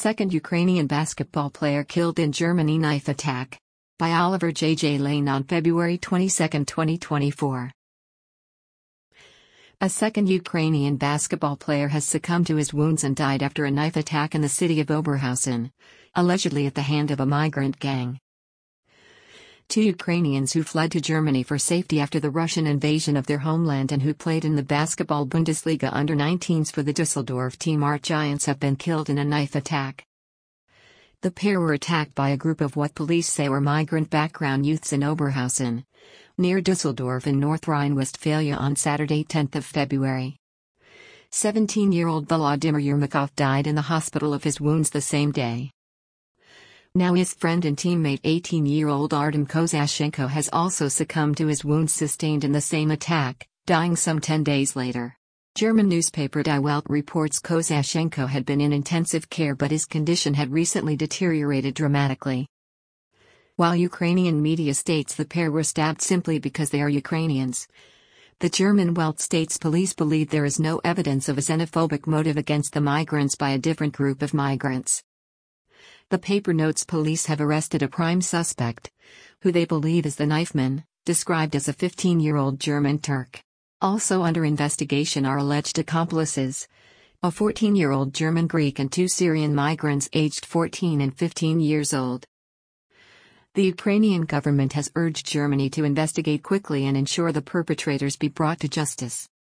Second Ukrainian basketball player killed in Germany knife attack. By Oliver J. Lane on February 22, 2024. A second Ukrainian basketball player has succumbed to his wounds and died after a knife attack in the city of Oberhausen, allegedly at the hand of a migrant gang. Two Ukrainians who fled to Germany for safety after the Russian invasion of their homeland and who played in the basketball Bundesliga under-19s for the Düsseldorf team Art Giants have been killed in a knife attack. The pair were attacked by a group of what police say were migrant background youths in Oberhausen, near Düsseldorf in North Rhine-Westphalia on Saturday 10 February. 17-year-old Volodymyr Yermakov died in the hospital of his wounds the same day. Now his friend and teammate 18-year-old Artem Kozashenko has also succumbed to his wounds sustained in the same attack, dying some 10 days later. German newspaper Die Welt reports Kozashenko had been in intensive care but his condition had recently deteriorated dramatically. While Ukrainian media states the pair were stabbed simply because they are Ukrainians, the German Welt states police believe there is no evidence of a xenophobic motive against the migrants by a different group of migrants. The paper notes police have arrested a prime suspect, who they believe is the knifeman, described as a 15-year-old German Turk. Also under investigation are alleged accomplices, a 14-year-old German Greek and two Syrian migrants aged 14 and 15 years old. The Ukrainian government has urged Germany to investigate quickly and ensure the perpetrators be brought to justice.